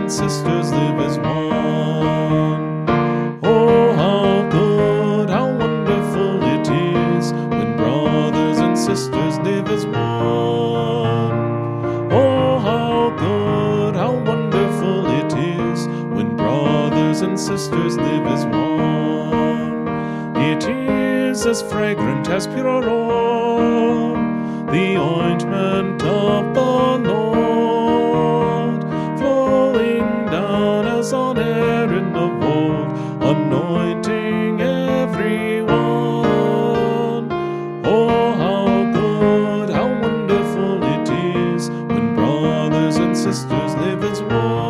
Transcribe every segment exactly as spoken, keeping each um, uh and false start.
and sisters live as one. Oh, how good, how wonderful it is when brothers and sisters live as one. Oh, how good, how wonderful it is when brothers and sisters live as one. It is as fragrant as pure aroma, the ointment of the Lord, flowing down as on Aaron of old, anointing everyone. Oh, how good, how wonderful it is when brothers and sisters live as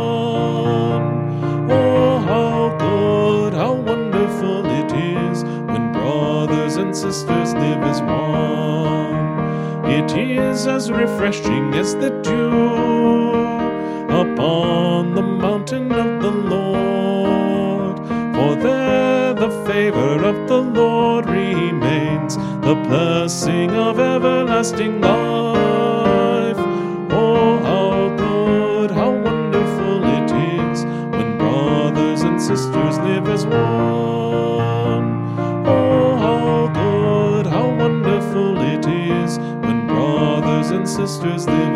one. Oh, how good, how wonderful it is when brothers and sisters live as one. It is as refreshing as the dew upon the mountain of the Lord, for there the favor of the Lord remains, the blessing of everlasting life. Oh, how good, how wonderful it is when brothers and sisters live as one. Oh, how good, how wonderful it is when brothers and sisters live